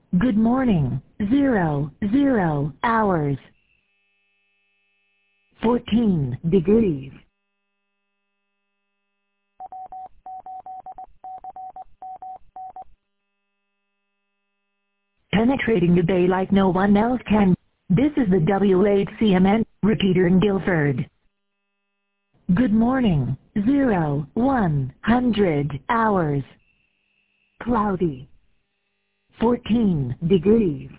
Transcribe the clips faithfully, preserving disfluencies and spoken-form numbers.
Good morning. Zero, zero hours. Fourteen degrees. Penetrating the bay like no one else can. This is the W H C M N repeater in Guilford. Good morning. Zero, one hundred hours. Cloudy. Fourteen degrees.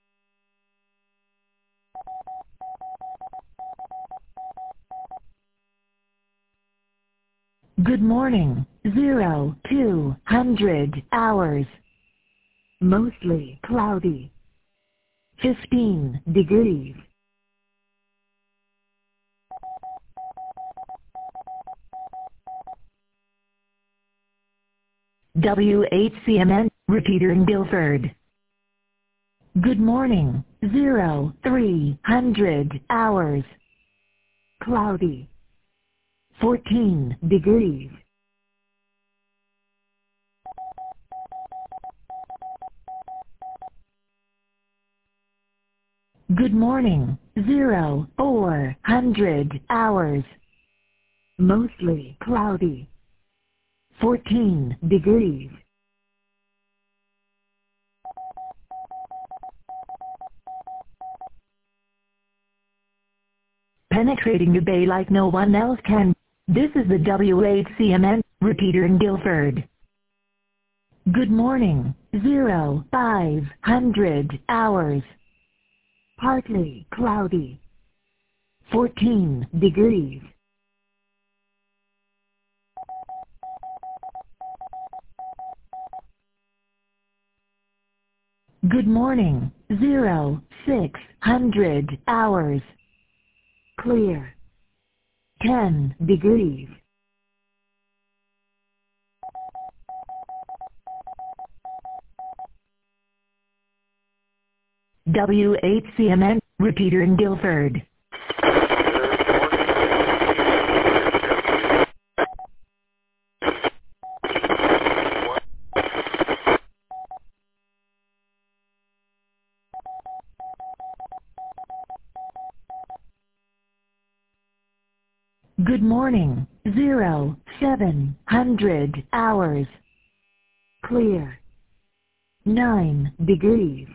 Good morning. Zero, two hundred hours. Mostly cloudy. Fifteen degrees. W H C M N repeater in Guilford. Good morning. Zero, three hundred hours. Cloudy. Fourteen degrees. Good morning. Zero, four hundred hours. Mostly cloudy. Fourteen degrees. Penetrating the bay like no one else can. This is the W H C M N repeater in Guilford. Good morning. Zero, five hundred hours. Partly cloudy. Fourteen degrees. Good morning. Zero, six hundred hours. Clear. Ten degrees. W H C M N repeater in Guilford. Good morning. Zero, seven hundred hours. Clear. Nine degrees.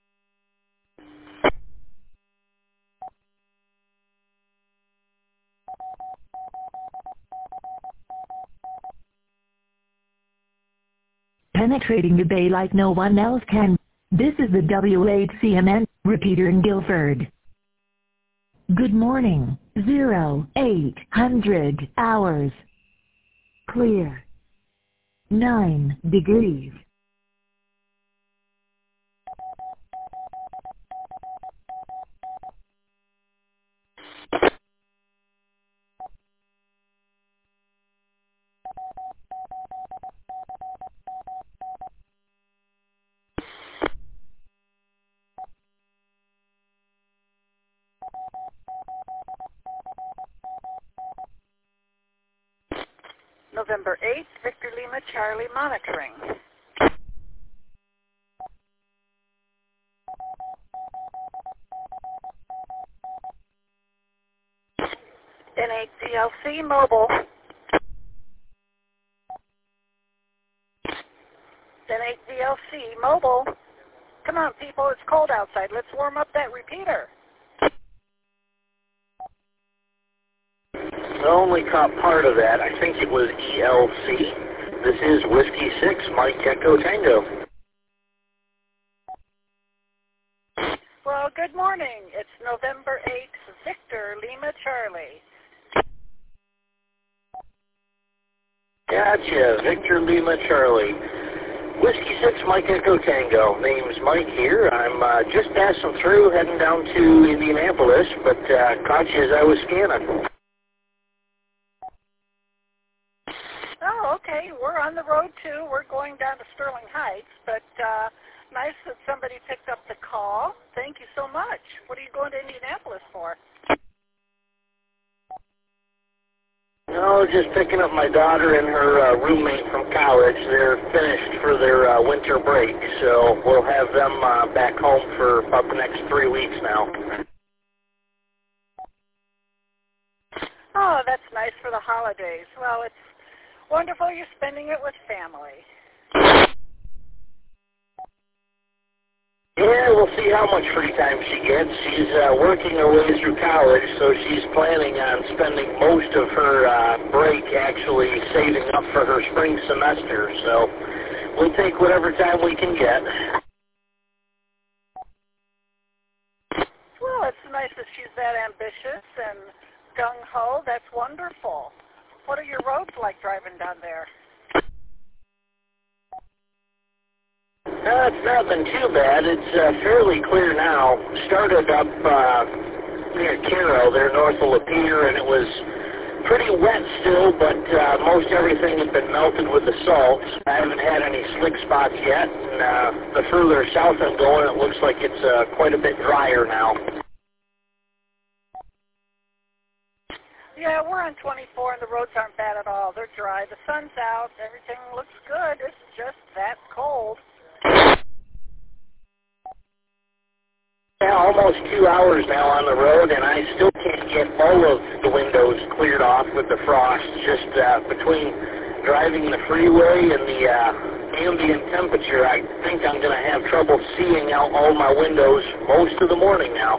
Penetrating the bay like no one else can. This is the W H C M N repeater in Guilford. Good morning. Zero, eight hundred hours. Clear. Nine degrees. November eighth, Victor Lima Charlie monitoring. N eight D L C mobile. N eight D L C mobile. Come on, people, it's cold outside. Let's warm up that repeater. I only caught part of that. I think it was E L C. This is Whiskey six, Mike Echo Tango. Well, good morning. It's November eighth, Victor Lima Charlie. Gotcha, Victor Lima Charlie. Whiskey six, Mike Echo Tango. Name's Mike here. I'm uh, just passing through, heading down to Indianapolis, but uh, caught you as I was scanning. Oh, okay. We're on the road, too. We're going down to Sterling Heights, but uh, nice that somebody picked up the call. Thank you so much. What are you going to Indianapolis for? No, just picking up my daughter and her uh, roommate from college. They're finished for their uh, winter break, so we'll have them uh, back home for about the next three weeks now. Oh, that's nice for the holidays. Well, it's wonderful you're spending it with family. Yeah, we'll see how much free time she gets. She's uh, working her way through college, so she's planning on spending most of her uh, break actually saving up for her spring semester. So we'll take whatever time we can get. Well, it's nice that she's that ambitious and gung-ho. That's wonderful. What are your roads like driving down there? Uh, it's not been too bad. It's uh, fairly clear now. Started up uh, near Cairo, there north of Lapeer, and it was pretty wet still, but uh, most everything had been melted with the salt. I haven't had any slick spots yet, and uh, the further south I'm going, it looks like it's uh, quite a bit drier now. Yeah, we're on twenty-four, and the roads aren't bad at all. They're dry. The sun's out. Everything looks good. It's just that cold. Yeah, almost two hours now on the road, and I still can't get all of the windows cleared off with the frost. Just uh, between driving the freeway and the uh, ambient temperature, I think I'm going to have trouble seeing out all my windows most of the morning now.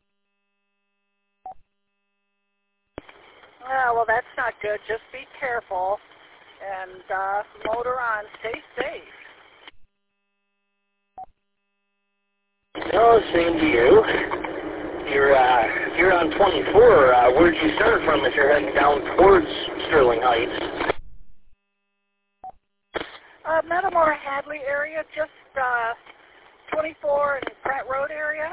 Yeah, well, that's not good. Just be careful and uh, motor on. Stay safe. Oh, same to you. You're, uh, you're on twenty-four. Uh, where'd you start from if you're heading down towards Sterling Heights? Uh, Metamora Hadley area, just uh, twenty-four and Pratt Road area.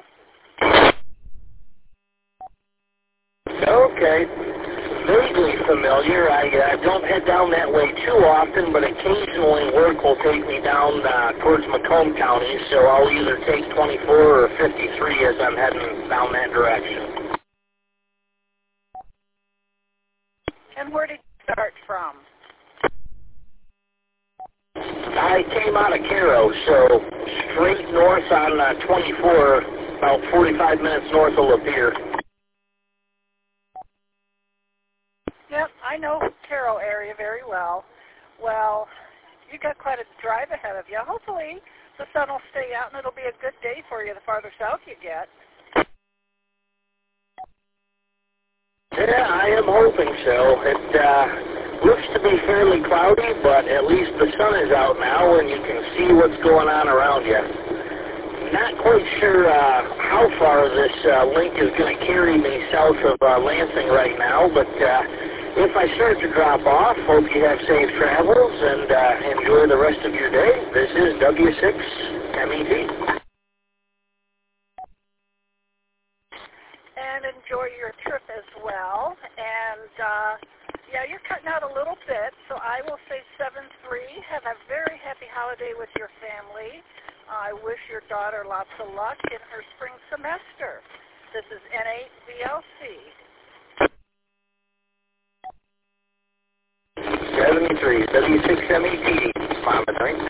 Okay. Vaguely familiar. I uh, don't head down that way too often, but occasionally work will take me down uh, towards Macomb County, so I'll either take twenty-four or fifty-three as I'm heading down that direction. And where did you start from? I came out of Cairo, so straight north on uh, twenty-four, about forty-five minutes north of Lapeer. Yep, I know Cairo area very well. Well, you got quite a drive ahead of you. Hopefully the sun will stay out and it'll be a good day for you the farther south you get. Yeah, I am hoping so. It uh, looks to be fairly cloudy, but at least the sun is out now and you can see what's going on around you. Not quite sure uh, how far this uh, link is going to carry me south of uh, Lansing right now, but uh, if I start to drop off, hope you have safe travels and uh, enjoy the rest of your day. This is W six M E T. And enjoy your trip as well. And, uh, yeah, you're cutting out a little bit, so I will say seven three. Have a very happy holiday with your family. I wish your daughter lots of luck in her spring semester. This is N eight V L C. seventy-three, W six M E T, monitoring.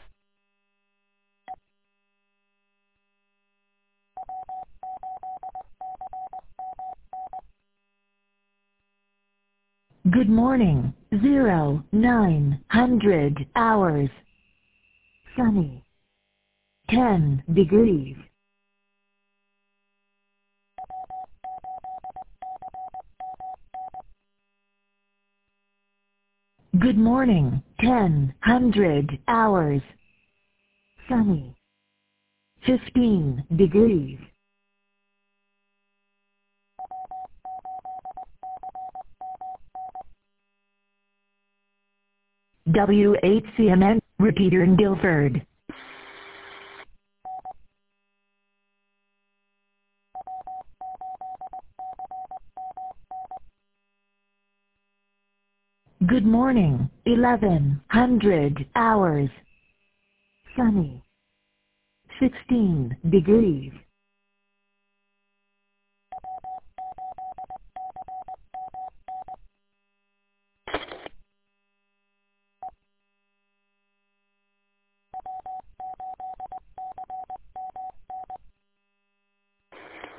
Good morning, zero, nine hundred hours. Sunny. ten degrees. Good morning, ten hundred hours. Sunny. fifteen degrees. W eight C M N, repeater in Guilford. Good morning, eleven hundred hours. Sunny. sixteen degrees.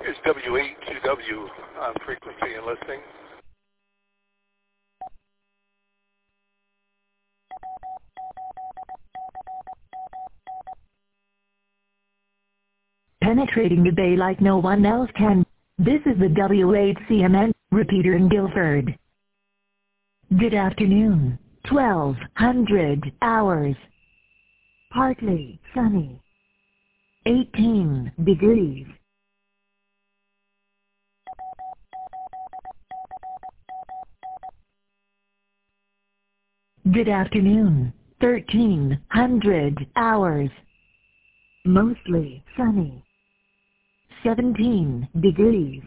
Here's W eight two W on frequency and listening. Penetrating the bay like no one else can. This is the W eight C M N repeater in Guilford. Good afternoon. twelve hundred hours. Partly sunny. eighteen degrees. Good afternoon. thirteen hundred hours. Mostly sunny. seventeen degrees.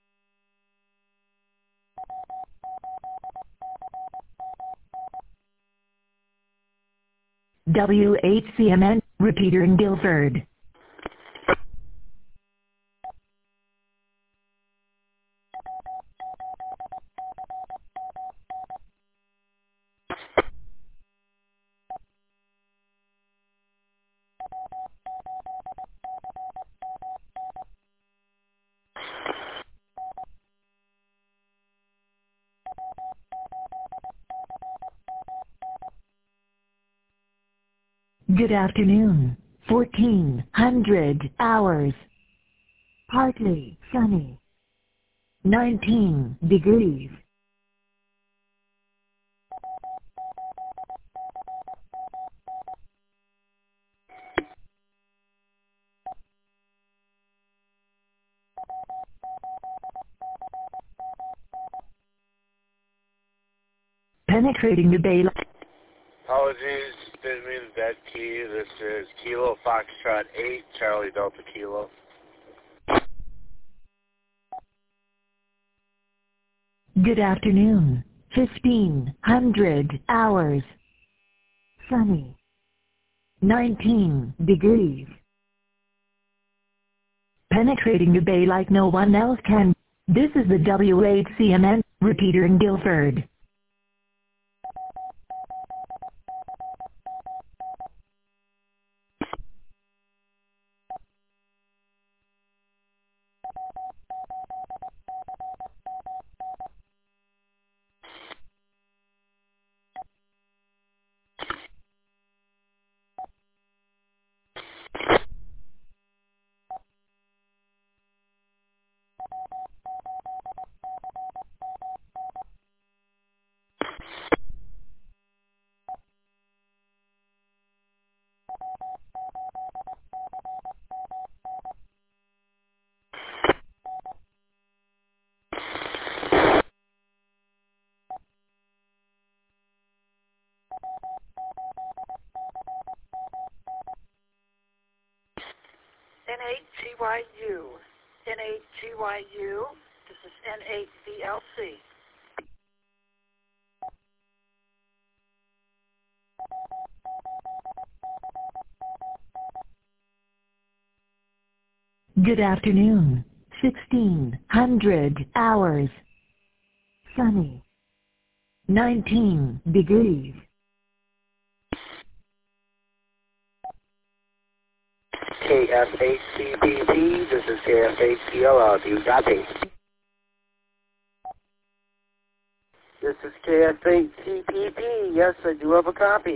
W eight C M N repeater in Guilford. Good afternoon. fourteen hundred hours. Partly sunny. nineteen degrees. Penetrating the bay. Apologies, didn't mean that key. This is Kilo Foxtrot eight, Charlie Delta Kilo. Good afternoon. fifteen hundred hours. Sunny. nineteen degrees. Penetrating the bay like no one else can. This is the W eight C M N repeater in Guilford. N eight G Y U. N eight G Y U. This is N eight V L C. Good afternoon. sixteen hundred hours. Sunny. nineteen degrees. K F eight C B P, this is K F eight C L L. Do you copy? This is K F eight C P P. Yes, I do have a copy.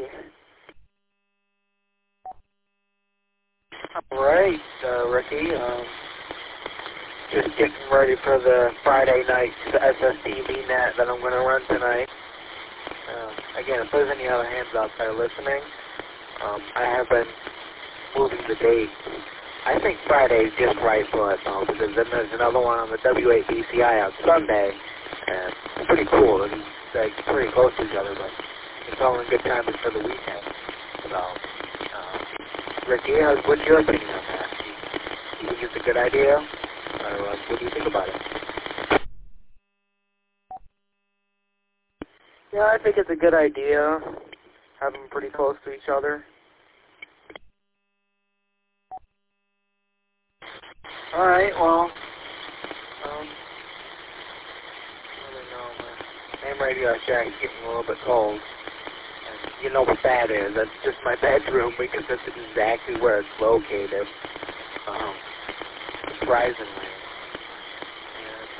All right, uh, Ricky. Um, just getting ready for the Friday night S S T V net that I'm going to run tonight. Uh, again, if there's any other hands out there listening, um, I have been moving the date. I think Friday is just right for it, though, because then there's another one on the W eight B C I on Sunday, and it's pretty cool. It's like pretty close to each other, but it's all in good time for the weekend. So, uh, Ricky, how's, what's your opinion on that? Do you think it's a good idea, or uh, what do you think about it? Yeah, I think it's a good idea. Have them pretty close to each other. All right, well, um, I don't know, my name radio shack is getting a little bit cold, and you know what that is. That's just my bedroom, because that's exactly where it's located, um, surprisingly.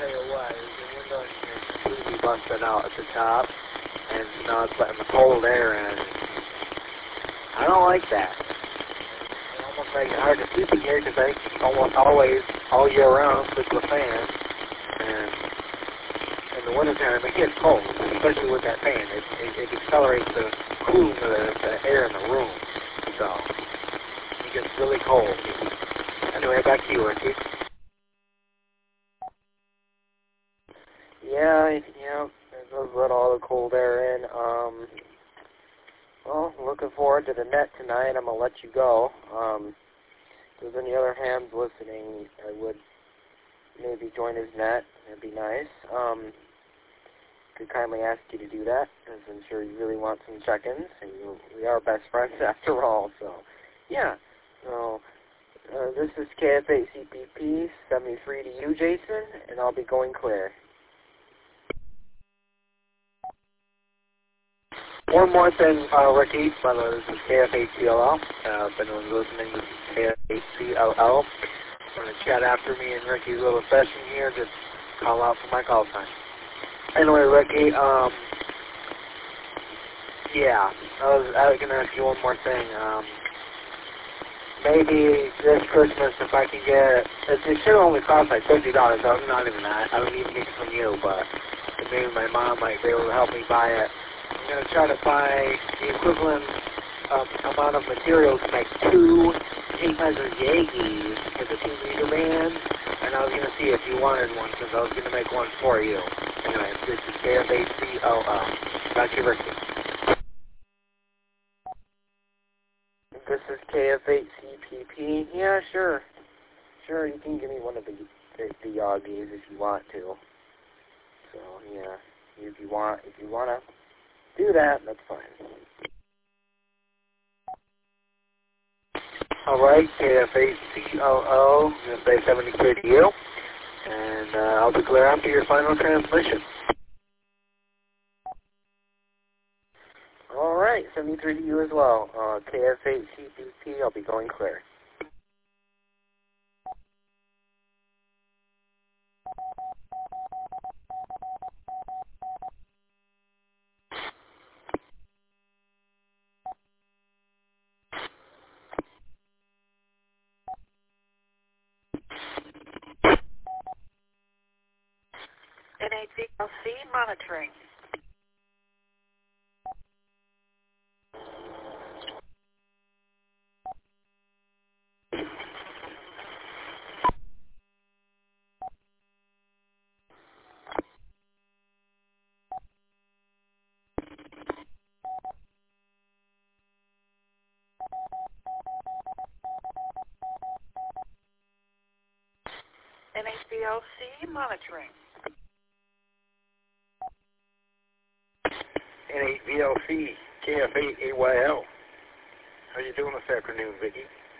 tell you what, the window in here is completely busted out at the top, and now it's letting the cold air in. I don't like that. It almost makes it hard to sleep in here because I almost always, all year round, sleep with a fan. And in the wintertime, it gets cold, especially with that fan. It, it, it accelerates the cooling of the, the air in the room. So, it gets really cold. Anyway, back to you, Ricky. Yeah, yeah, it does let all the cold air in. Um, well, looking forward to the net tonight. I'm going to let you go. Um, if there's any other hams listening, I would maybe join his net. That'd be nice. Um, could kindly ask you to do that, because I'm sure you really want some check-ins, and you, we are best friends after all, so, yeah. So, uh, this is K F eight C P P, seventy-three to you, Jason, and I'll be going clear. One more thing, uh, Ricky, by the way, this is K F eight C L L. Uh, if anyone's listening, this is K F eight C L L. Want to chat after me in Ricky's little session here, just call out for my call time. Anyway, Ricky, um, yeah, I was, I was going to ask you one more thing. Um, maybe this Christmas, if I can get, it, it should only cost like fifty dollars, so I'm not even that, I don't even get it from you, but maybe my mom might be able to help me buy it. I'm going to try to buy the equivalent um, amount of material to make two eight-measure Yagis for the Team Leader band, and I was going to see if you wanted one, because I was going to make one for you. Anyway, this is K F eight C L L. Back to you, Ricky. This is K F eight C P P. Yeah, sure. Sure, you can give me one of the, the, the Yagis if you want to. So, yeah, if you want, if you want to do that, that's fine. All right, K F eight C L L, I'm going to say seventy-three to you, and uh, I'll declare after your final transmission. All right, seventy-three to you as well. Uh, K F eight C P P, I'll be going clear. N A D L C monitoring. N H B L C monitoring. N eight V L C, K F eight A Y L. How you doing this afternoon, Vicki?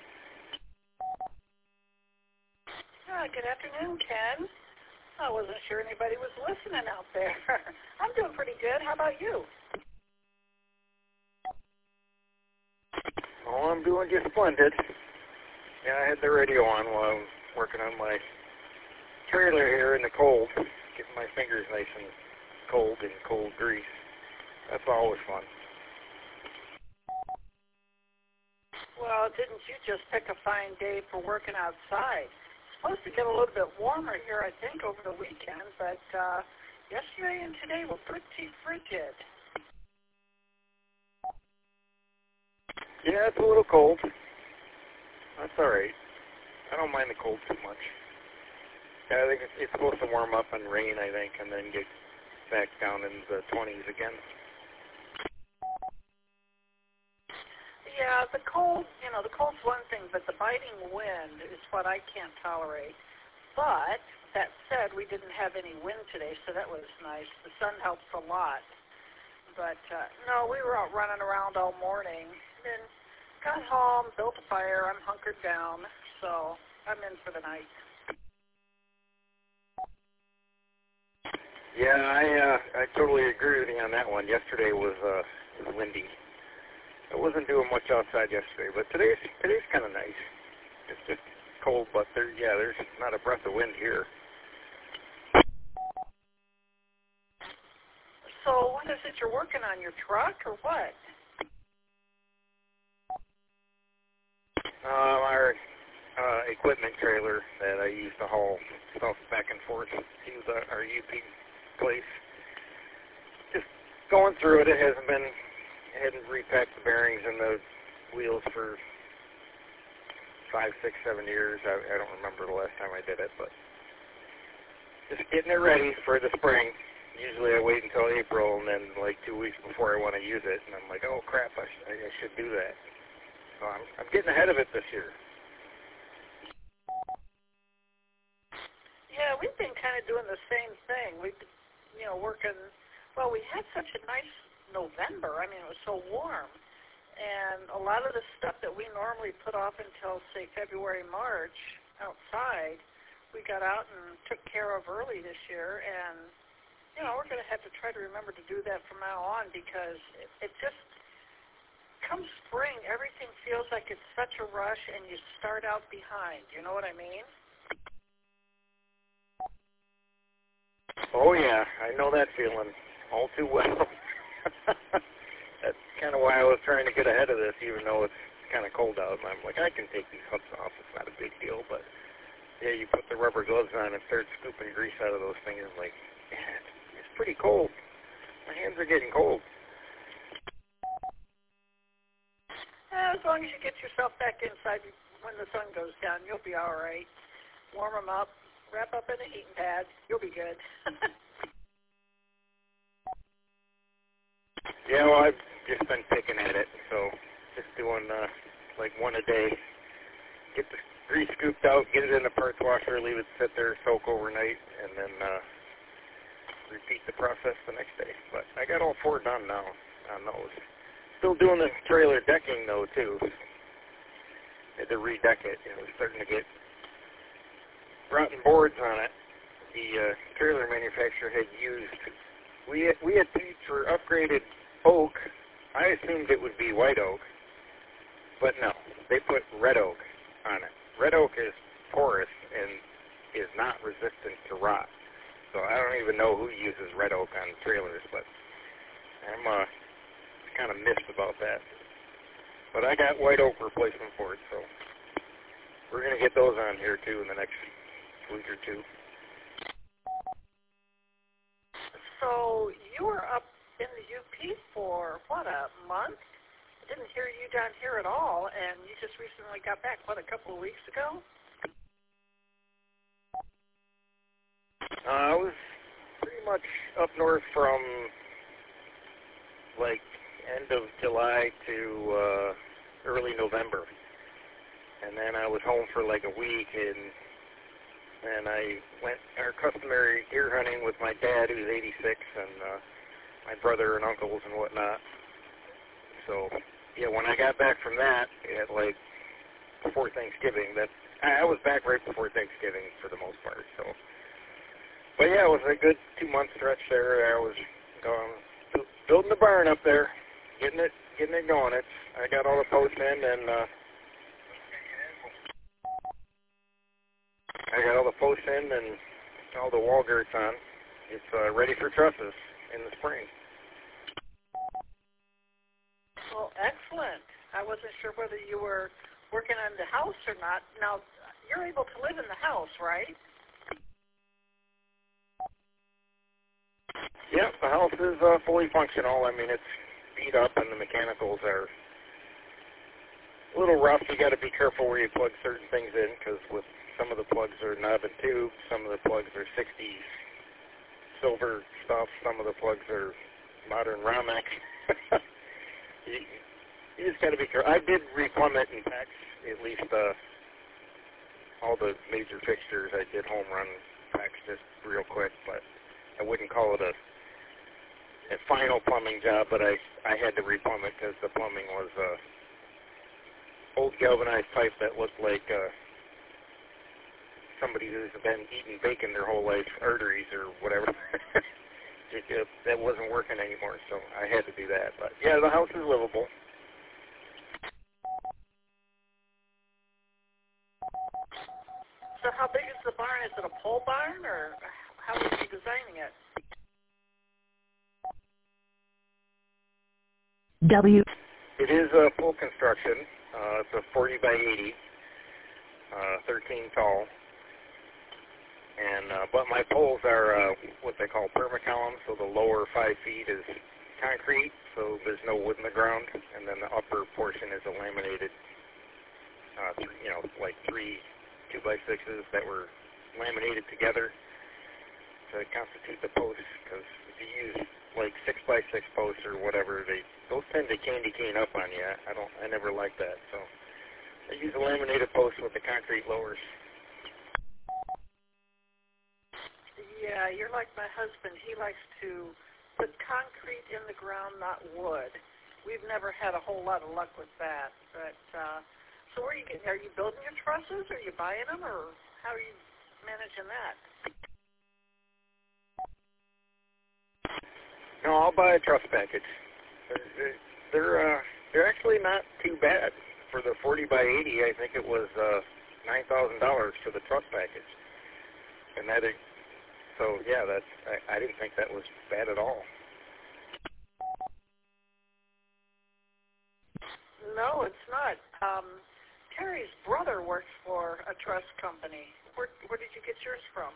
Ah, good afternoon, Ken. I wasn't sure anybody was listening out there. I'm doing pretty good. How about you? Oh, I'm doing just splendid. Yeah, I had the radio on while I was working on my trailer here in the cold, getting my fingers nice and cold in cold grease. That's always fun. Well, didn't you just pick a fine day for working outside? It's supposed to get a little bit warmer here, I think, over the weekend, but uh, yesterday and today were pretty frigid. Yeah, it's a little cold. That's all right. I don't mind the cold too much. Yeah, I think it's, it's supposed to warm up and rain, I think, and then get back down in the twenties again. Yeah, the cold, you know, the cold's one thing, but the biting wind is what I can't tolerate. But, that said, we didn't have any wind today, so that was nice. The sun helps a lot. But, uh, no, we were out running around all morning. Then got home, built a fire, I'm hunkered down, so I'm in for the night. Yeah, I uh, I totally agree with you on that one. Yesterday was uh, windy. I wasn't doing much outside yesterday, but today's today's kind of nice. It's just cold, but there, yeah, there's not a breath of wind here. you're working on, your truck or what? Uh, our uh, equipment trailer that I use to haul stuff back and forth to the, our U P place. Just going through it. It hasn't been, I hadn't repacked the bearings and the wheels for five, six, seven years. I, I don't remember the last time I did it, but just getting it ready for the spring. Usually I wait until April and then like two weeks before I want to use it, and I'm like, oh crap, I, sh I should do that. So I'm, I'm getting ahead of it this year. Yeah, we've been kind of doing the same thing. We've been, you know, working, well, we had such a nice November. I mean, it was so warm. And a lot of the stuff that we normally put off until, say, February, March outside, we got out and took care of early this year. And, you know, we're going to have to try to remember to do that from now on, because it, it just, come spring, everything feels like it's such a rush and you start out behind. You know what I mean? Oh, yeah, I know that feeling all too well. That's kind of why I was trying to get ahead of this, even though it's kind of cold out. And I'm like, I can take these hooks off. It's not a big deal. But, yeah, you put the rubber gloves on and start scooping grease out of those things. I'm like, yeah, it's, it's pretty cold. My hands are getting cold. As long as you get yourself back inside when the sun goes down, you'll be all right. Warm them up, wrap up in a heating pad, you'll be good. Yeah, well, I've just been picking at it, so just doing uh, like one a day. Get the grease scooped out, get it in the parts washer, leave it sit there, soak overnight, and then uh, repeat the process the next day. But I got all four done now on those. Still doing the trailer decking, though, too. Had to redeck it. It was starting to get rotten boards on it. The uh, trailer manufacturer had used, we had, we had paid for upgraded oak. I assumed it would be white oak, but no. They put red oak on it. Red oak is porous and is not resistant to rot. So I don't even know who uses red oak on trailers, but I'm uh, kind of missed about that. But I got white oak replacement for it, so we're going to get those on here too in the next week or two. So you were up in the U P for, what, a month? I didn't hear you down here at all, and you just recently got back, what, a couple of weeks ago? Uh, I was pretty much up north from, like, end of July to uh, early November, and then I was home for like a week, and and I went our customary deer hunting with my dad, who's eighty-six, and uh, my brother and uncles and whatnot. So yeah, when I got back from that, at like before Thanksgiving, that I was back right before Thanksgiving for the most part. So, but yeah, it was a good two month stretch there. I was going building the barn up there. Getting it, getting it going. It's, I got all the posts in, and uh, I got all the posts in and all the wall girts on. It's uh, ready for trusses in the spring. Well, excellent. I wasn't sure whether you were working on the house or not. Now, you're able to live in the house, right? Yeah, the house is uh, fully functional. I mean, it's beat up and the mechanicals are a little rough. You got to be careful where you plug certain things in, because with some of the plugs are knob and tube, some of the plugs are sixties silver stuff, some of the plugs are modern Romex. you, you just got to be careful. I did replumb it in packs, at least uh, all the major fixtures. I did home run packs just real quick, but I wouldn't call it a a final plumbing job, but I I had to replumb it because the plumbing was uh, old galvanized pipe that looked like uh, somebody who's been eating bacon their whole life, arteries or whatever. it, it, that wasn't working anymore, so I had to do that. But yeah, the house is livable. So how big is the barn? Is it a pole barn, or how are you designing it? W. It is a full construction. Uh, it's a forty by eighty, uh, thirteen tall. And uh, but my poles are uh, what they call permacolumn, so the lower five feet is concrete, so there's no wood in the ground, and then the upper portion is a laminated, uh, th- you know, like three two by sixes that were laminated together to constitute the posts. Because if you use like six by six posts or whatever, they those tend to candy cane up on you. I don't, I never like that, so I use a laminated post with the concrete lowers. Yeah, you're like my husband. He likes to put concrete in the ground, not wood. We've never had a whole lot of luck with that. But uh, so, where are you getting? Are you building your trusses? Are you buying them, or how are you managing that? No, I'll buy a truss package. They're they're, uh, they're actually not too bad for the forty by eighty. I think it was uh, nine thousand dollars for the truss package, and that. Is, So, yeah, that's, I, I didn't think that was bad at all. No, it's not. Um, Terry's brother works for a truss company. Where, where did you get yours from?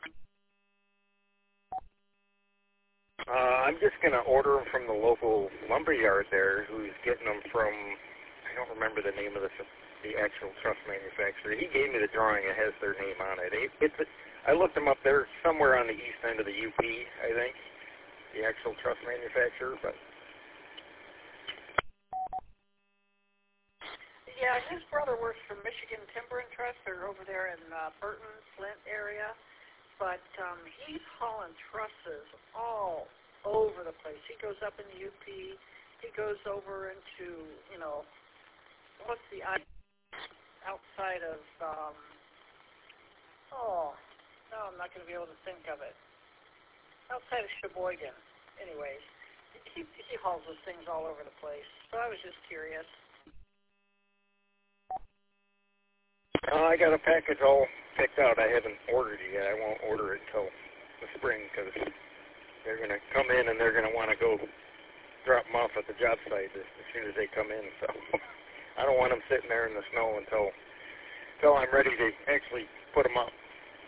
Uh, I'm just going to order them from the local lumber yard there, who's getting them from, I don't remember the name of the, the actual truss manufacturer. He gave me the drawing. It has their name on it. it it's a, I looked them up. They're somewhere on the east end of the U P, I think, the actual truss manufacturer. But yeah, his brother works for Michigan Timber and Truss. They're over there in uh, Burton, Flint area. But um, he's hauling trusses all over the place. He goes up in the U P. He goes over into, you know, what's the outside of, um, oh, no, I'm not going to be able to think of it. Outside of Sheboygan. Anyways, he, he hauls those things all over the place. So I was just curious. uh, I got a package all picked out. I haven't ordered it yet. I won't order it until the spring because they're going to come in and they're going to want to go drop them off at the job site as, as soon as they come in. So I don't want them sitting there in the snow until, until I'm ready to actually put them up.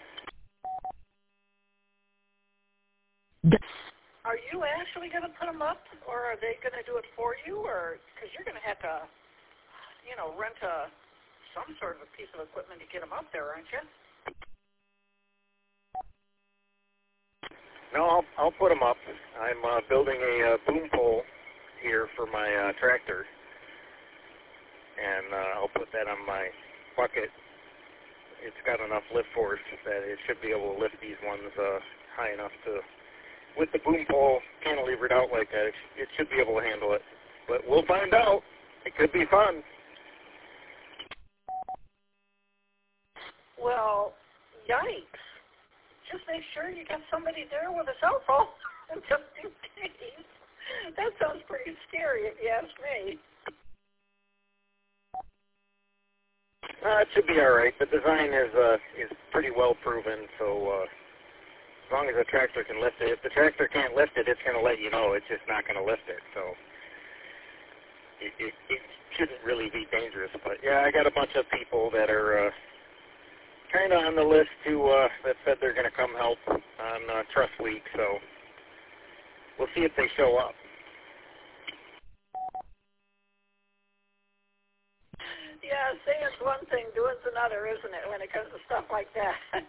Are you actually going to put them up, or are they going to do it for you? Or because you're going to have to, you know, rent a some sort of a piece of equipment to get them up there, aren't you? No, I'll, I'll put them up. I'm uh, building a uh, boom pole here for my uh, tractor, and uh, I'll put that on my bucket. It's got enough lift force that it should be able to lift these ones uh, high enough to, with the boom pole cantilevered out like that, it should be able to handle it. But we'll find out. It could be fun. Well, yikes. Just make sure you got somebody there with a cell phone, just in case. That sounds pretty scary if you ask me. Uh, it should be all right. The design is uh, is pretty well proven, so uh, as long as the tractor can lift it. If the tractor can't lift it, it's going to let you know it's just not going to lift it. So it, it, it shouldn't really be dangerous. But, yeah, I got a bunch of people that are uh, kind of on the list who uh, that said they're going to come help on uh, Truss Week, so we'll see if they show up. Yeah, saying's one thing, doing's another, isn't it, when it comes to stuff like that?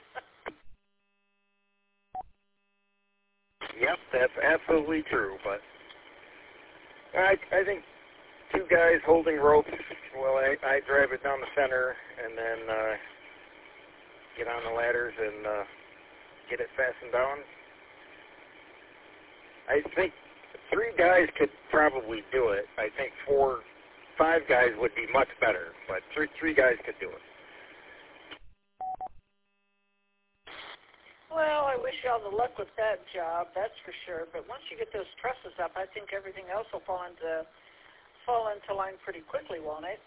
Yep, that's absolutely true, but I I think two guys holding ropes, well, I, I drive it down the center and then uh, get on the ladders and uh, get it fastened down. I think three guys could probably do it. I think four, five guys would be much better, but three, three guys could do it. Well, I wish you all the luck with that job, that's for sure. But once you get those trusses up, I think everything else will fall into fall into line pretty quickly, won't it?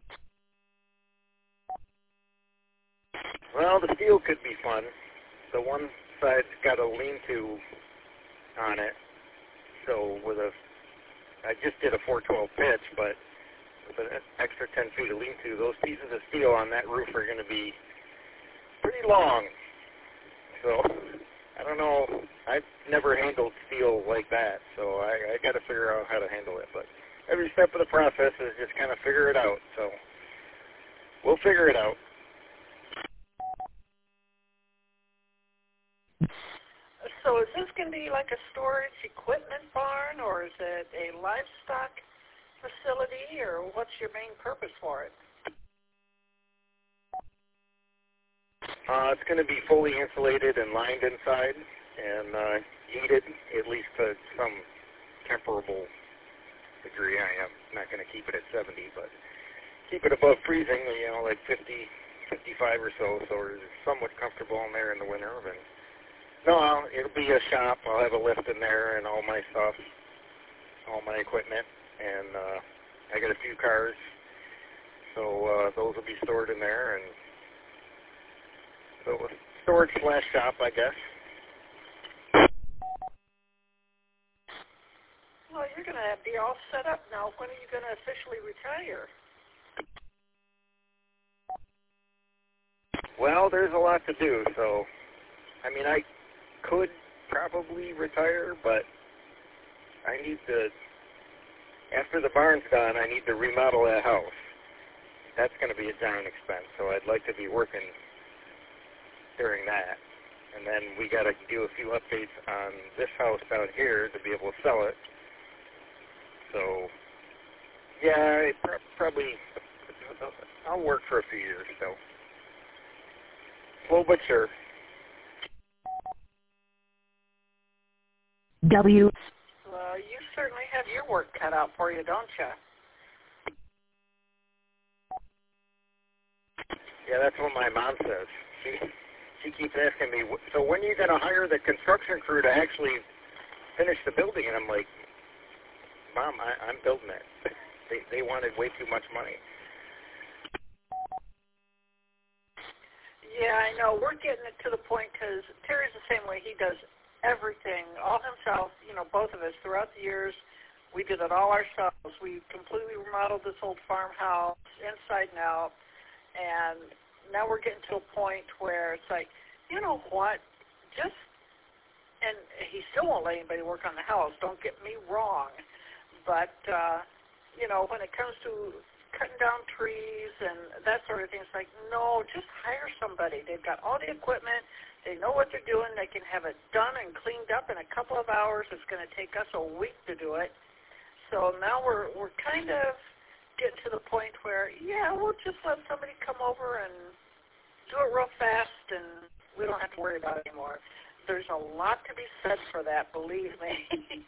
Well, the steel could be fun. The one side's got a lean-to on it, so with a I just did a four twelve pitch, but with an extra ten feet of lean-to, those pieces of steel on that roof are going to be pretty long. So I don't know. I've never handled steel like that, so I, I got to figure out how to handle it. But every step of the process is just kind of figure it out. So we'll figure it out. So is this going to be like a storage equipment barn, or is it a livestock facility, or what's your main purpose for it? Uh, it's going to be fully insulated and lined inside and uh, heated, at least to some temperable degree. I am not going to keep it at seventy, but keep it above freezing, you know, like fifty, fifty-five or so, so it's somewhat comfortable in there in the winter. And no, I'll, it'll be a shop. I'll have a lift in there and all my stuff, all my equipment, and uh, I got a few cars, so uh, those will be stored in there. And so storage slash shop, I guess. Well, you're going to be all set up now. When are you going to officially retire? Well, there's a lot to do, so, I mean, I could probably retire, but I need to, after the barn's done, I need to remodel that house. That's going to be a giant expense, so I'd like to be working during that. And then we got to do a few updates on this house down here to be able to sell it. So, yeah, it pr- probably, I'll work for a few years, so. Slow but sure. W. Well, you certainly have your work cut out for you, don't you? Yeah, that's what my mom says. She she keeps asking me, so when are you going to hire the construction crew to actually finish the building? And I'm like, Mom, I, I'm building it. They they wanted way too much money. Yeah, I know. We're getting it to the point because Terry's the same way. He does everything all himself, you know, both of us. Throughout the years, we did it all ourselves. We completely remodeled this old farmhouse inside and out, and now we're getting to a point where it's like, you know what, just, and he still won't let anybody work on the house, don't get me wrong, but, uh, you know, when it comes to cutting down trees and that sort of thing, it's like, no, just hire somebody. They've got all the equipment. They know what they're doing. They can have it done and cleaned up in a couple of hours. It's going to take us a week to do it. So now we're we're kind of getting to the point where, yeah, we'll just let somebody come over and do it real fast, and we don't have to worry about it anymore. There's a lot to be said for that, believe me.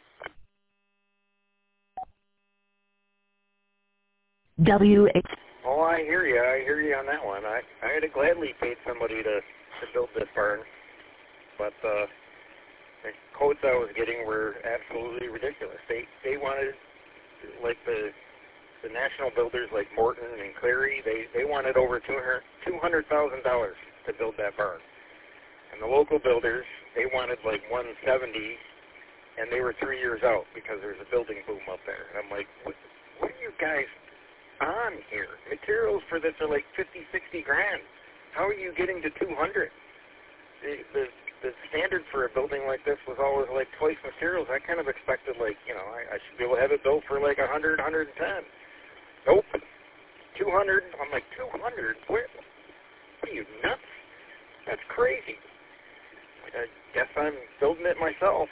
W. Oh, I hear you. I hear you on that one. I I had gladly paid somebody to, to build this barn, but uh, the quotes I was getting were absolutely ridiculous. They they wanted, like the the national builders like Morton and Cleary, they they wanted over two hundred thousand dollars to build that barn, and the local builders, they wanted like one seventy, and they were three years out because there's a building boom up there. And I'm like, what, what are you guys on here? Materials for this are like fifty, sixty grand. How are you getting to two hundred? The, the the standard for a building like this was always like twice materials. I kind of expected, like, you know, I, I should be able to have it built for like one hundred, one hundred ten. Nope. two hundred. I'm like, two hundred? What, what are you, nuts? That's crazy. I guess I'm building it myself.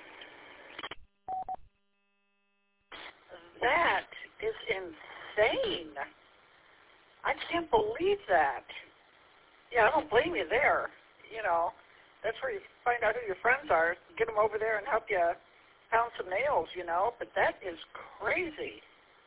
That is insane. I can't believe that. Yeah, I don't blame you there. You know, that's where you find out who your friends are, get them over there and help you pound some nails, you know, but that is crazy.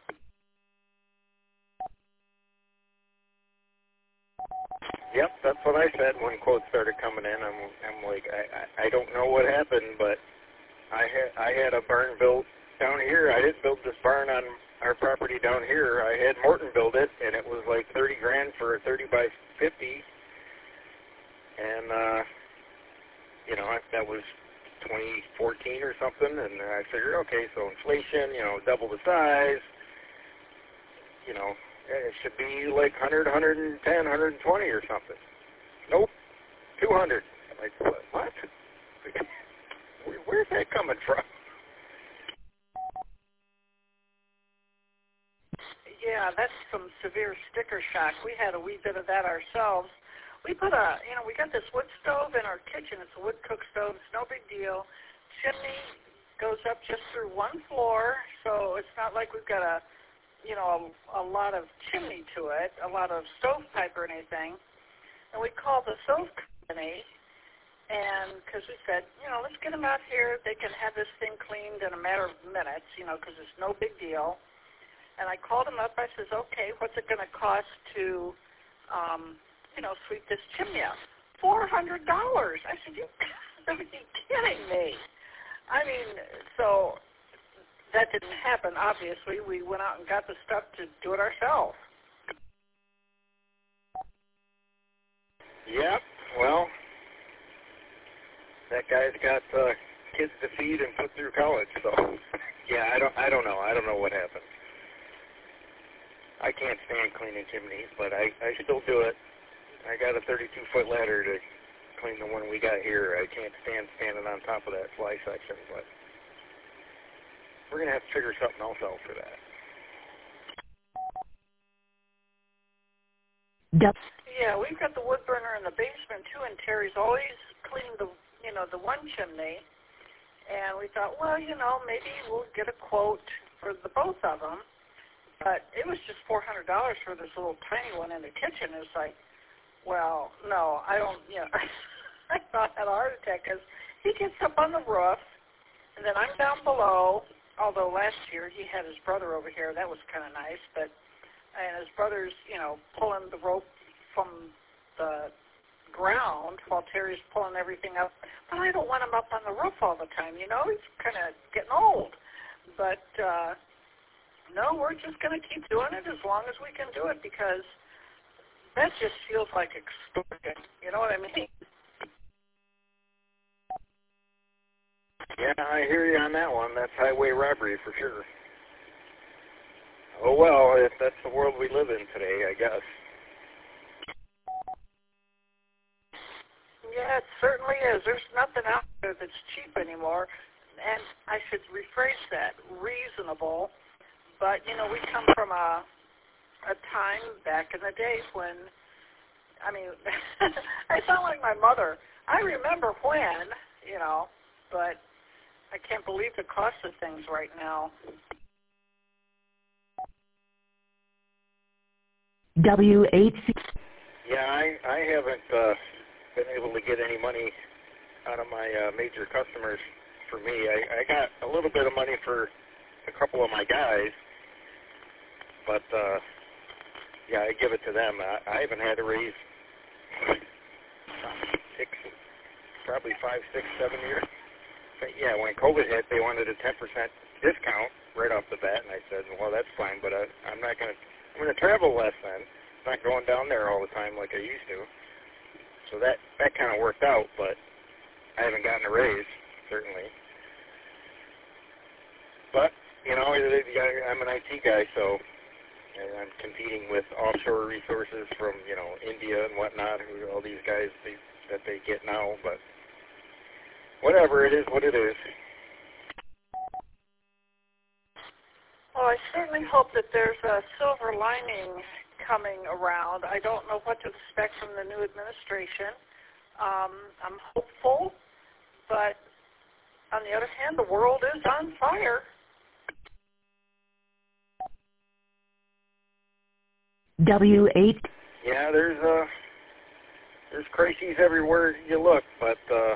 Yep, that's what I said when quotes started coming in. I'm, I'm like, I, I, I don't know what happened, but I had I had a barn built down here. I didn't build this barn on our property down here. I had Morton build it, and it was like thirty grand for a thirty by fifty, and uh, you know, that was twenty fourteen or something, and I figured, okay, so inflation, you know, double the size, you know, it should be like one hundred, one ten, one twenty or something. Nope, two hundred. I'm like, what? what? Where's that coming from? Yeah, that's some severe sticker shock. We had a wee bit of that ourselves. We put a, you know, we got this wood stove in our kitchen. It's a wood cook stove. It's no big deal. Chimney goes up just through one floor, so it's not like we've got a, you know, a, a lot of chimney to it, a lot of stovepipe or anything. And we called the stove company, and because we said, you know, let's get them out here. They can have this thing cleaned in a matter of minutes, you know, because it's no big deal. And I called him up. I says, okay, what's it going to cost to, um, you know, sweep this chimney out? four hundred dollars. I said, you gotta be kidding me. I mean, so that didn't happen, obviously. We went out and got the stuff to do it ourselves. Yep, well, that guy's got uh, kids to feed and put through college, so yeah, I don't, I don't know. I don't know what happened. I can't stand cleaning chimneys, but I, I still do it. I got a thirty-two foot ladder to clean the one we got here. I can't stand standing on top of that fly section, but we're going to have to figure something else out for that. Yep. Yeah, we've got the wood burner in the basement, too, and Terry's always cleaning the, you know, the one chimney. And we thought, well, you know, maybe we'll get a quote for the both of them. But it was just four hundred dollars for this little tiny one in the kitchen. It was like, well, no, I don't, you know, I thought I had a heart attack because he gets up on the roof, and then I'm down below, although last year he had his brother over here. That was kind of nice, but, and his brother's, you know, pulling the rope from the ground while Terry's pulling everything up. But I don't want him up on the roof all the time, you know, he's kind of getting old. But, uh, no, we're just going to keep doing it as long as we can do it because that just feels like extortion. You know what I mean? Yeah, I hear you on that one. That's highway robbery for sure. Oh, well, if that's the world we live in today, I guess. Yeah, it certainly is. There's nothing out there that's cheap anymore. And I should rephrase that, reasonable. But, you know, we come from a a time back in the day when, I mean, I sound like my mother. I remember when, you know, but I can't believe the cost of things right now. W H C. Yeah, I, I haven't uh, been able to get any money out of my uh, major customers for me. I, I got a little bit of money for a couple of my guys. But, uh, yeah, I give it to them. I, I haven't had to raise six, probably five, six, seven years. But, yeah, when COVID hit, they wanted a ten percent discount right off the bat, and I said, well, that's fine, but I, I'm not going to, I'm going to travel less then. I'm not going down there all the time like I used to. So that, that kind of worked out, but I haven't gotten a raise, certainly. But, you know, I'm an I T guy, so... and I'm competing with offshore resources from, you know, India and whatnot, who all these guys they, that they get now, but whatever, it is what it is. Well, I certainly hope that there's a silver lining coming around. I don't know what to expect from the new administration. Um, I'm hopeful, but on the other hand, the world is on fire. W eight. Yeah, there's uh, there's crises everywhere you look, but uh,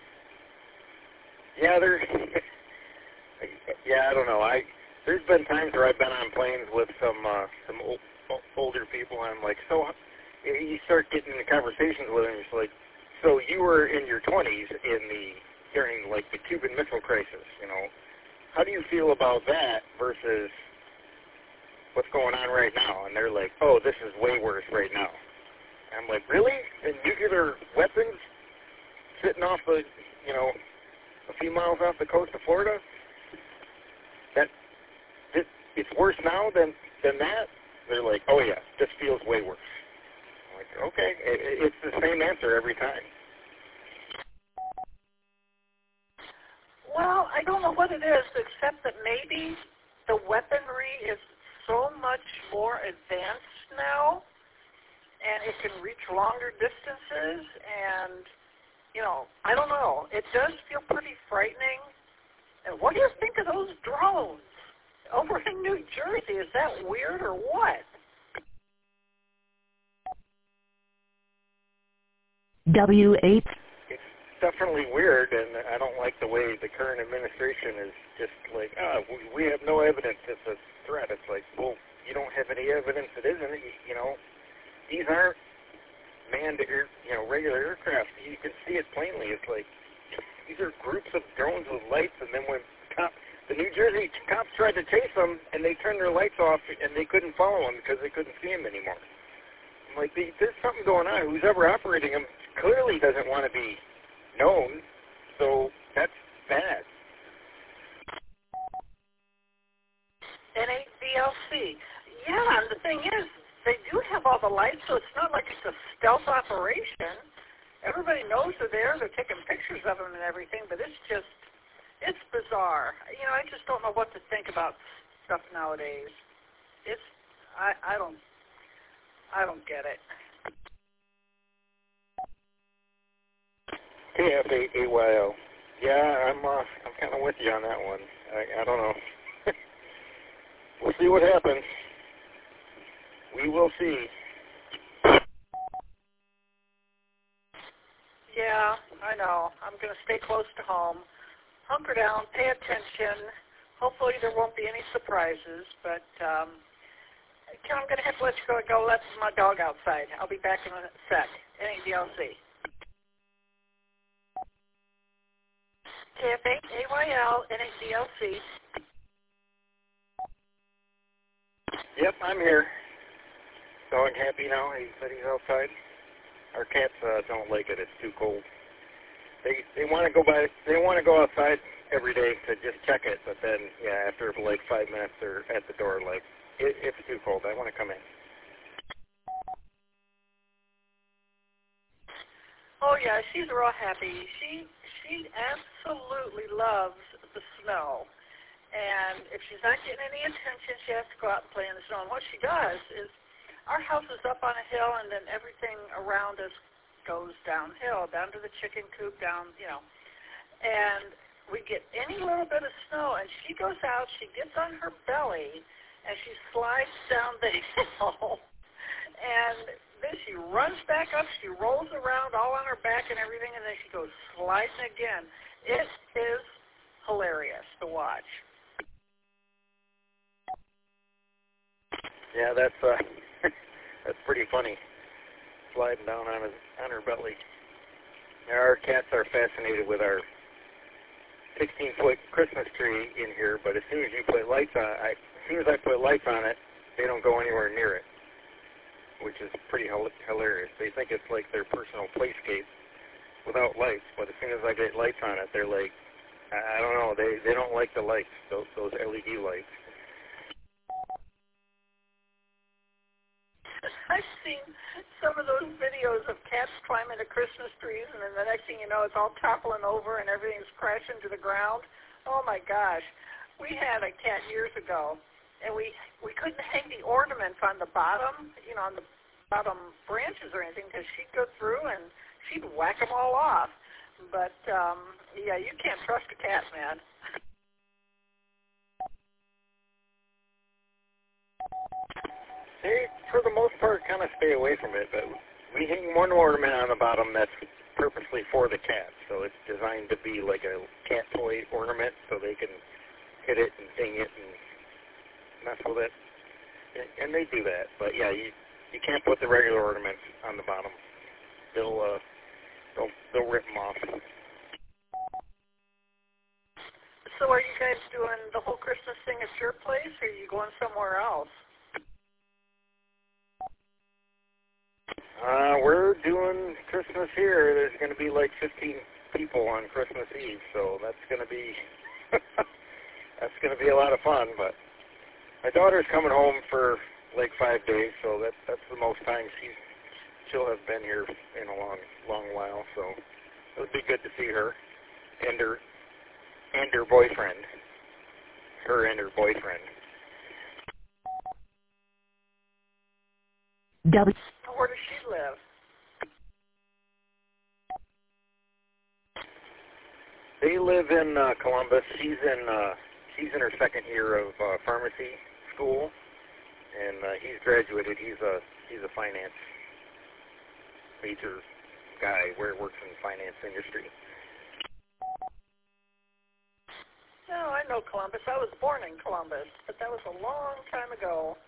yeah, there's yeah, I don't know. I there's been times where I've been on planes with some uh, some old, older people, and I'm like, so you start getting into conversations with them. It's like, so you were in your twenties in the during like the Cuban Missile Crisis, you know? How do you feel about that versus what's going on right now? And they're like, oh, this is way worse right now. And I'm like, really? And nuclear weapons sitting off the, you know, a few miles off the coast of Florida, that this, it's worse now than, than that. They're like, oh yeah, this feels way worse. I'm like, okay, it, it's the same answer every time. Well, I don't know what it is, except that maybe the weaponry is so much more advanced now, and it can reach longer distances, and, you know, I don't know. It does feel pretty frightening. And what do you think of those drones over in New Jersey? Is that weird or what? W eight. Definitely weird, and I don't like the way the current administration is just like, ah, we, we have no evidence it's a threat. It's like, well, you don't have any evidence it isn't. You know, these aren't manned, air, you know, regular aircraft. You can see it plainly. It's like these are groups of drones with lights, and then when cop, the New Jersey cops tried to chase them, and they turned their lights off, and they couldn't follow them because they couldn't see them anymore. I'm like, there's something going on. Who's ever operating them clearly doesn't want to be known, so that's bad. N eight B L C. Yeah, and the thing is, they do have all the lights, so it's not like it's a stealth operation. Everybody knows they're there. They're taking pictures of them and everything, but it's just, it's bizarre. You know, I just don't know what to think about stuff nowadays. It's, I, I don't, I don't get it. K F eight A Y L. Yeah, I'm uh, I'm kind of with you on that one. I, I don't know. We'll see what happens. We will see. Yeah, I know. I'm going to stay close to home. Hunker down, pay attention. Hopefully there won't be any surprises, but um, I'm going to have to let you go, go let my dog outside. I'll be back in a sec. N eight B L C. K F eight A Y L, N eight B L C. Yep, I'm here. Dog happy now. He said he's outside. Our cats uh, don't like it. It's too cold. They they want to go by. They want to go outside every day to just check it. But then, yeah, after like five minutes, they're at the door. Like, it, it's too cold. I want to come in. Oh yeah, she's real happy. She she absolutely loves the snow. And if she's not getting any attention, she has to go out and play in the snow. And what she does is, our house is up on a hill, and then everything around us goes downhill, down to the chicken coop, down, you know. And we get any little bit of snow, and she goes out, she gets on her belly, and she slides down the hill. And then she runs back up, she rolls around all on her back and everything, and then she goes sliding again. It is hilarious to watch. Yeah, that's uh, that's pretty funny. Sliding down on his on her belly. Now, our cats are fascinated with our sixteen foot Christmas tree in here, but as soon as you put lights on, I, as soon as I put lights on it, they don't go anywhere near it, which is pretty hilarious. They think it's like their personal playscape without lights, but as soon as I get lights on it, they're like, I don't know, they they don't like the lights, those, those L E D lights. I've seen some of those videos of cats climbing the Christmas trees, and then the next thing you know, it's all toppling over and everything's crashing to the ground. Oh my gosh. We had a cat years ago, and we we couldn't hang the ornaments on the bottom, you know, on the bottom branches or anything, because she'd go through and she'd whack them all off. But, um, yeah, you can't trust a cat, man. They, for the most part, kind of stay away from it, but we hang one ornament on the bottom that's purposely for the cat, so it's designed to be like a cat toy ornament, so they can hit it and ding it and mess with it, and they do that. But yeah, you you can't put the regular ornaments on the bottom; they'll uh, they'll they'll rip them off. So, are you guys doing the whole Christmas thing at your place, or are you going somewhere else? Uh, we're doing Christmas here. There's going to be like fifteen people on Christmas Eve, so that's going to be that's going to be a lot of fun. But my daughter's coming home for like five days, so that that's the most time she she'll have been here in a long long while. So it would be good to see her and her and her boyfriend, her and her boyfriend. W. Where does she live? They live in uh, Columbus. She's in uh, she's in her second year of uh, pharmacy school, and uh, he's graduated. He's a he's a finance major guy where he works in the finance industry. No, I know Columbus. I was born in Columbus, but that was a long time ago.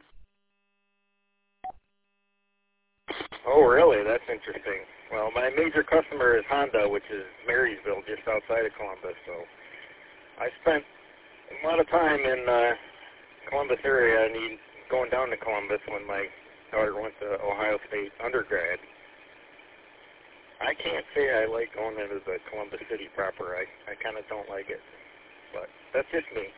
Oh, really? That's interesting. Well, my major customer is Honda, which is Marysville, just outside of Columbus. So I spent a lot of time in uh, Columbus area and he, going down to Columbus when my daughter went to Ohio State undergrad. I can't say I like going into the Columbus City proper. I, I kind of don't like it. But that's just me.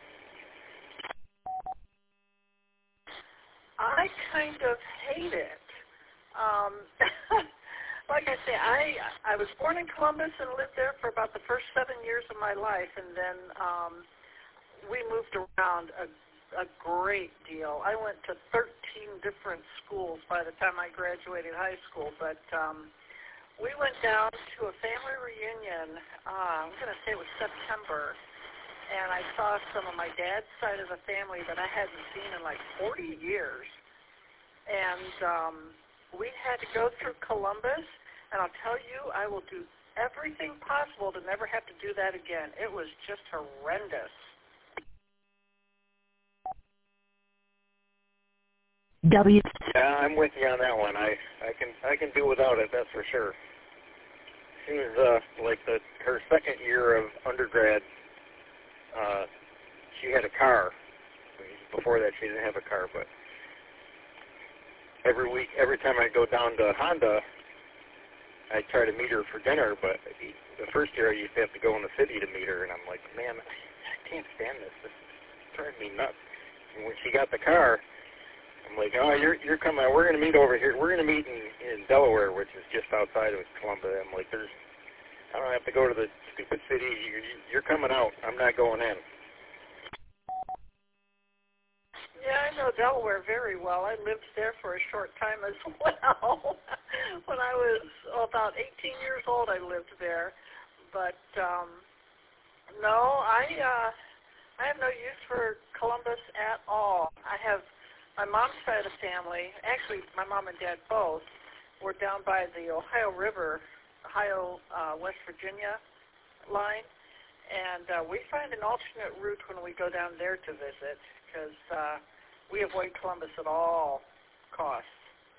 I kind of hate it. Um, like I say, I I was born in Columbus and lived there for about the first seven years of my life, and then um, we moved around a, a great deal. I went to thirteen different schools by the time I graduated high school, but um, we went down to a family reunion, uh, I'm going to say it was September, and I saw some of my dad's side of the family that I hadn't seen in like forty years, and um, we had to go through Columbus, and I'll tell you, I will do everything possible to never have to do that again. It was just horrendous. W. Yeah, I'm with you on that one. I, I can I can do without it, that's for sure. She was uh, like the her second year of undergrad. Uh, she had a car. Before that, she didn't have a car, but every week, every time I go down to Honda, I try to meet her for dinner, but the first year I used to have to go in the city to meet her, and I'm like, man, I can't stand this. This is driving me nuts. And when she got the car, I'm like, oh, you're you're coming. We're going to meet over here. We're going to meet in, in Delaware, which is just outside of Columbus. I'm like, there's, I don't have to go to the stupid city. You're, you're coming out. I'm not going in. Yeah, I know Delaware very well. I lived there for a short time as well. When I was oh, about eighteen years old, I lived there. But um, no, I uh, I have no use for Columbus at all. I have my mom's side of the family. Actually, my mom and dad both were down by the Ohio River, Ohio uh, West Virginia line, and uh, we find an alternate route when we go down there to visit because. Uh, We avoid Columbus at all costs.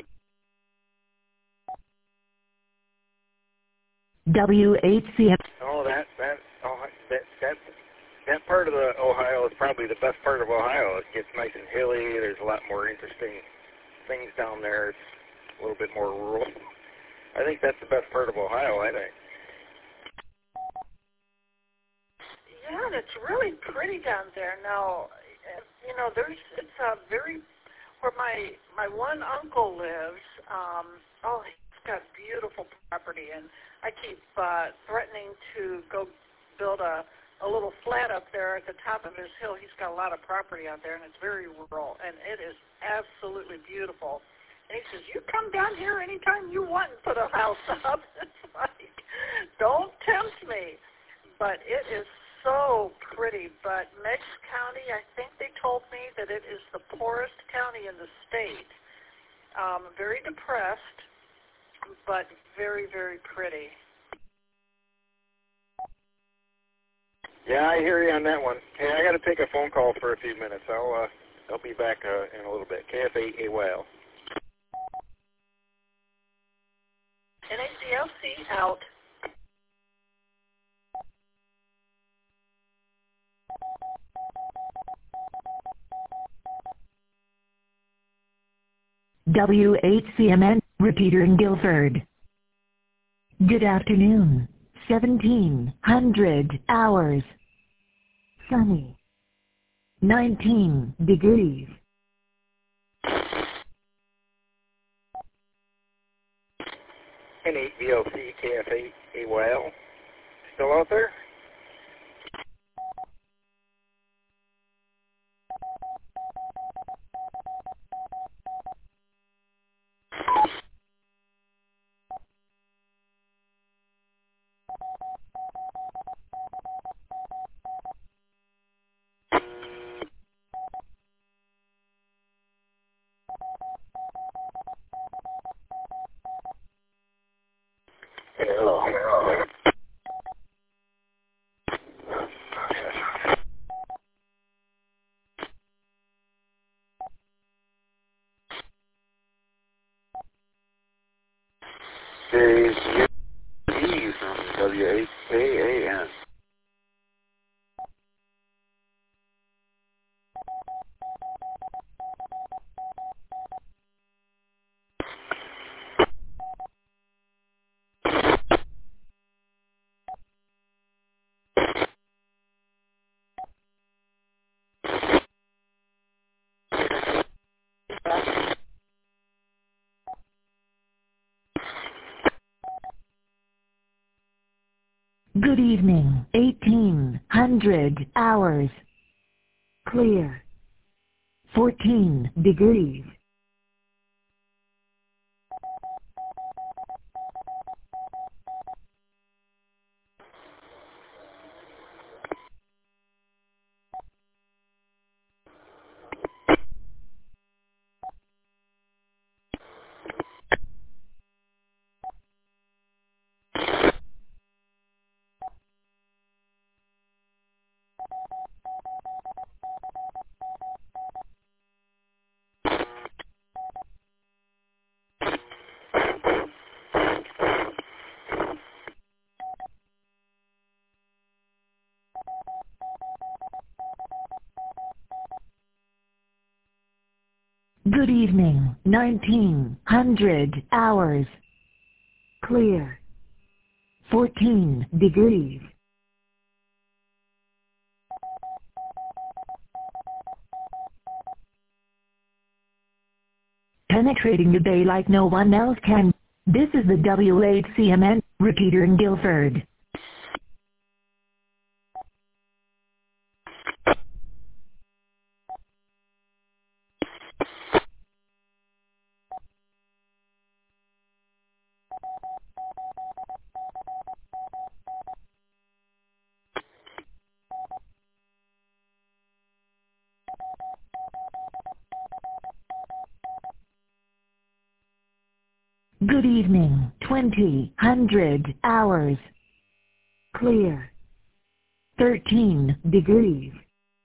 W H C M. Oh, that that oh, that that that part of the Ohio is probably the best part of Ohio. It gets nice and hilly. There's a lot more interesting things down there. It's a little bit more rural. I think that's the best part of Ohio. I think. Yeah, and it's really pretty down there now. You know, there's it's a very where my my one uncle lives. Um, oh, he's got beautiful property, and I keep uh, threatening to go build a a little flat up there at the top of his hill. He's got a lot of property out there, and it's very rural, and it is absolutely beautiful. And he says, "You come down here anytime you want and put a house up." It's like, don't tempt me, but it is. So pretty, but Meigs County, I think they told me that it is the poorest county in the state. Um, very depressed, but very, very pretty. Yeah, I hear you on that one. Hey, I got to take a phone call for a few minutes. I'll uh, I'll be back uh, in a little bit. K F A A Y L. N A C L C out. W H C M N, Repeater in Guilford. Good afternoon, seventeen hundred hours. Sunny. nineteen degrees. N eight V L C K F eight A Y L. Still out there? Hello. Days E from W eight K A N. Good evening. eighteen hundred hours. Clear. fourteen degrees. Good evening. nineteen hundred hours. Clear. fourteen degrees. Penetrating the bay like no one else can. This is the W eight C M N repeater in Guilford. Good evening. twenty hundred hours. Clear. thirteen degrees.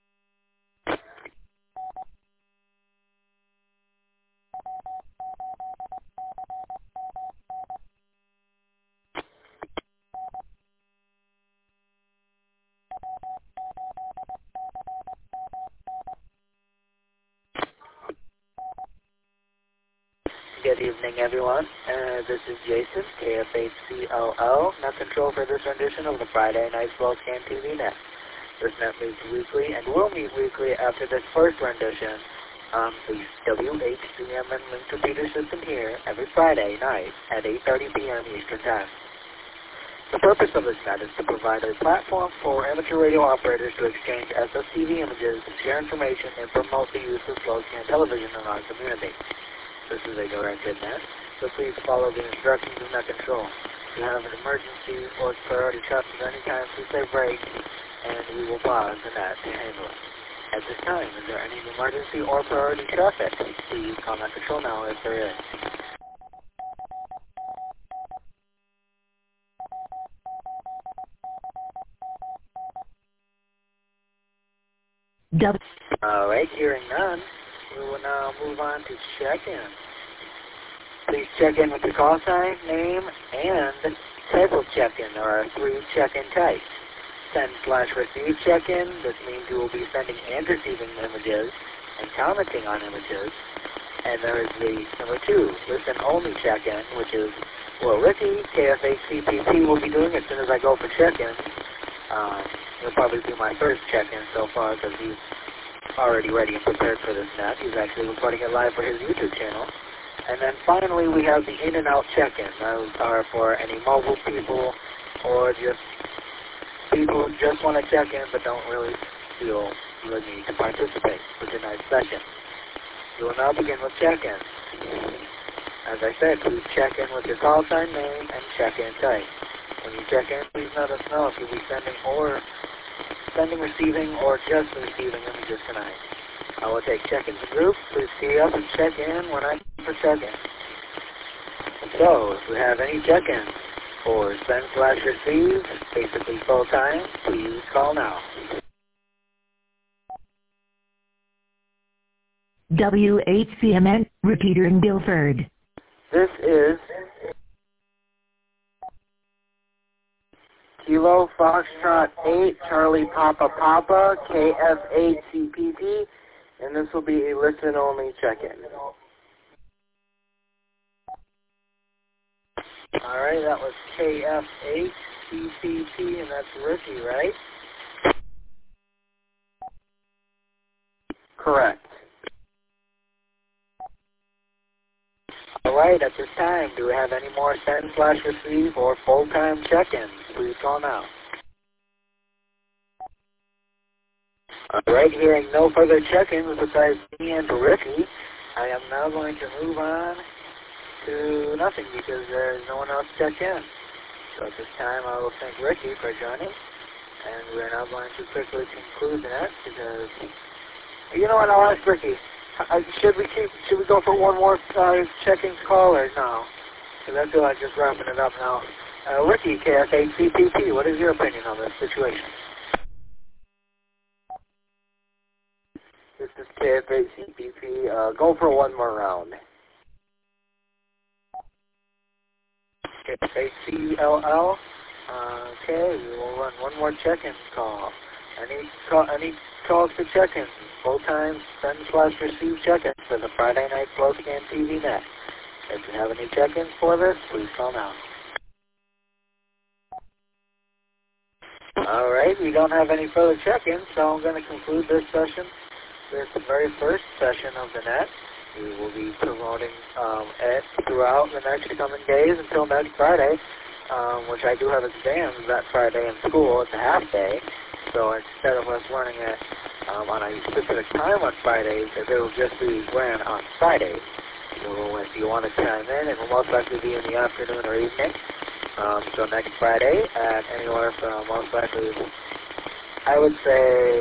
Good evening, everyone. Uh, this is Jason, K F eight C O O, net control for this rendition of the Friday Night Slow Scan T V net. This net meets weekly and will meet weekly after this first rendition on the W H C M N linked repeater system here every Friday night at eight thirty p m Eastern Time. The purpose of this net is to provide a platform for amateur radio operators to exchange S S T V images, share information, and promote the use of slow scan television in our community. This is a directed net, so please follow the instructions of net control. If you have an emergency or priority traffic at any time, please say break, and we will pause the net to handle it. At this time, is there any emergency or priority traffic? Please call net control now if there is. W Alright, hearing none, we will now move on to check-in. Please check in with the call sign, name, and type of check-in. There are three check-in types. Send slash receive check-in. This means you will be sending and receiving images and commenting on images. And there is the number two, listen only check-in, which is well, Ricky, K F H C P P, will be doing as soon as I go for check-in. Um, he'll probably be my first check-in so far because he's already ready and prepared for this net. He's actually recording it live for his YouTube channel. And then finally, we have the in and out check-in. Those are for any mobile people or just people who just want to check in but don't really feel the need to participate for tonight's session. We will now begin with check-in. As I said, please check in with your call sign name and check-in type. When you check in, please let us know if you'll be sending or sending, receiving, or just receiving images tonight. I will take check-ins in groups. Please key up and check in when I for check-in. So, if we have any check-ins for send slash receive, basically full-time, please call now. W H C M N, repeater in Guilford. This is Kilo Foxtrot eight, Charlie Papa Papa, K F eight C P P, and this will be a listen-only check-in. All right, that was K F eight C P P, and that's Ricky, right? Correct. All right, at this time, do we have any more send slash receive or full-time check-ins? Please call now. All right, hearing no further check-ins besides me and Ricky, I am now going to move on to nothing because there is no one else checked in. So at this time, I will thank Ricky for joining, and we're now going to quickly conclude that because, you know what, I'll ask Ricky. Uh, should we keep? Should we go for one more uh, check-in call or no? Because I feel like just wrapping it up now. Uh, Ricky, K F eight C P P, what is your opinion on this situation? This is K F eight C P P. Uh, go for one more round. K F eight C L L. Uh, okay, we will run one more check-in call. Any call, any calls for check-ins? Full-time send slash receive check-ins for the Friday night Slow Scan T V net. If you have any check-ins for this, please call now. All right, we don't have any further check-ins, so I'm going to conclude this session. This very first session of the net. We will be promoting um, it throughout the next coming days until next Friday, um, which I do have exams that Friday in school. It's a half day. So instead of us running it um, on a specific time on Fridays, it will just be ran on Fridays. So if you want to chime in, it will most likely be in the afternoon or evening. Um, so next Friday at anywhere from most likely, I would say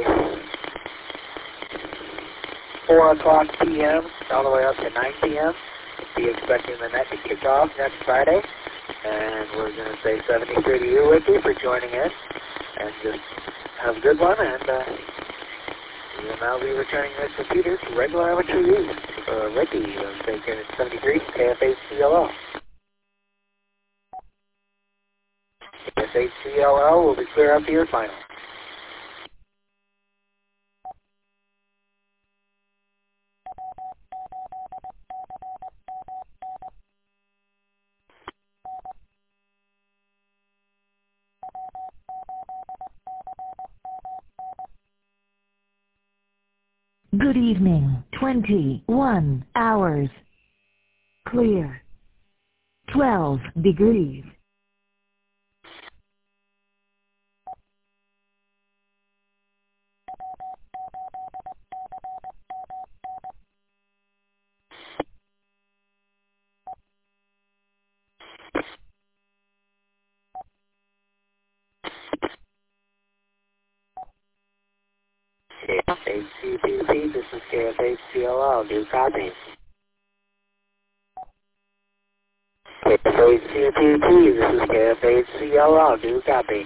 four o'clock p m all the way up to nine p m Be expecting the net to kick off next Friday. And we're going to say seventy-three to you, Ricky, for joining in. And just have a good one, and uh, we will now be returning this computer to regular amateur use. Uh, Ricky, uh, taking it seventy-three, K F H C L L. K F H C L L will be clear up to your final. Good evening. twenty-one hours. Clear. twelve degrees. K F H C P P, this is K F H C L L, do copy. K F H C P P, this is K F H C L L, do copy.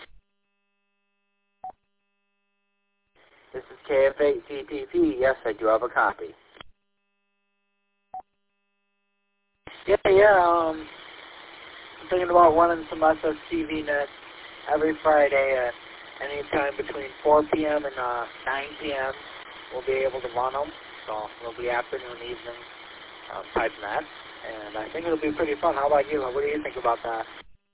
This is K F eight C P P. Yes, I do have a copy. Yeah, yeah, um, I'm thinking about running some S S T V net every Friday at any time between four p m and uh, nine p m We'll be able to run them, so it'll be afternoon, evening um, type net. and I think it'll be pretty fun. How about you? What do you think about that?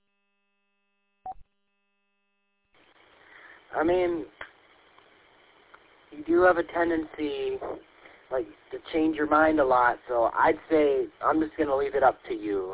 I mean, you do have a tendency, like, to change your mind a lot, so I'd say I'm just going to leave it up to you.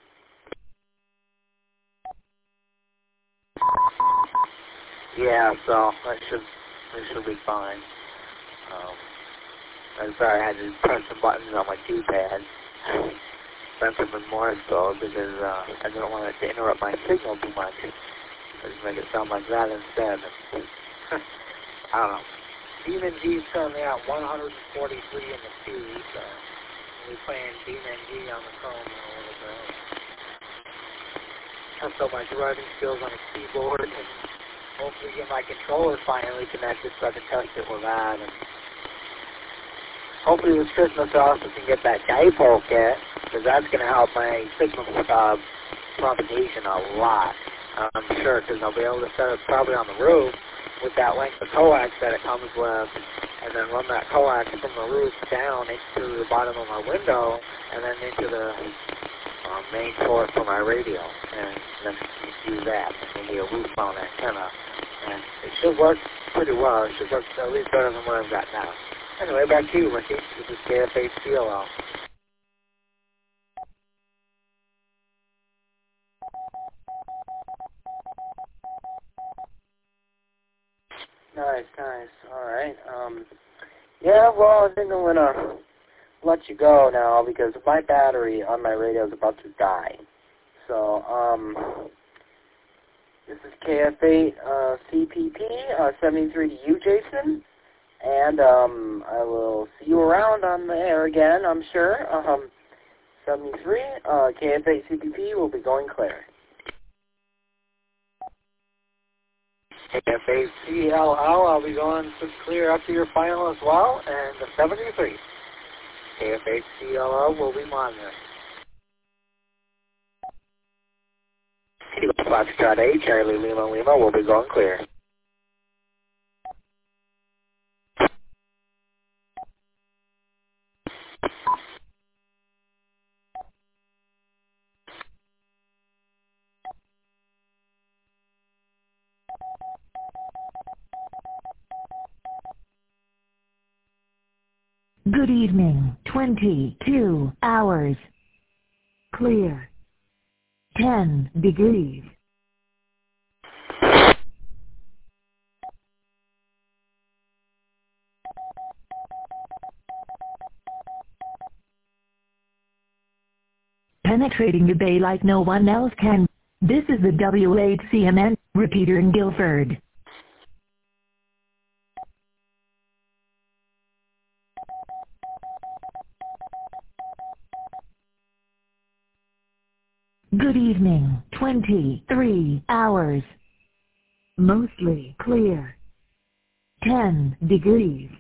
Yeah, so that should, that should be fine. Um, I'm sorry I had to press some buttons on my keypad. Spent some more so because uh, I didn't want it to interrupt my signal too much. Just make it sound like that instead. I don't know. Demon G is currently at one hundred forty-three in the queue, so we're playing Demon G on the Chrome a little bit. Test out my driving skills on a keyboard and hopefully get my controller finally connected so I can test it with that. And hopefully this Christmas I also can get that dipole kit, because that's going to help my signal uh, propagation a lot. I'm sure, because I'll be able to set it probably on the roof with that length of coax that it comes with, and then run that coax from the roof down into the bottom of my window, and then into the um, main source for my radio, and then use that. Maybe a roof-mount antenna, and it should work pretty well. It should work at least better than what I've got now. Anyway, back to you, Ricky. This is K F H C L L. Nice, nice. All right. Um, yeah, well, I think I'm going to let you go now because my battery on my radio is about to die. So, um, this is K F eight uh, C P P, uh, seventy-three to you, Jason. And um, I will see you around on the air again, I'm sure. Um, seventy-three, uh, K F eight C P P will be going clear. K F eight C L L, I'll be going clear up to your final as well, and the seventy-three. K F eight C L L will be monitoring. Kilo Foxtrot eight, Charlie Lima Lima will be going clear. Good evening, twenty-two hours. Clear. ten degrees. Penetrating the bay like no one else can. This is the W eight C M N, repeater in Guilford. Good evening, twenty-three hours. Mostly clear. ten degrees.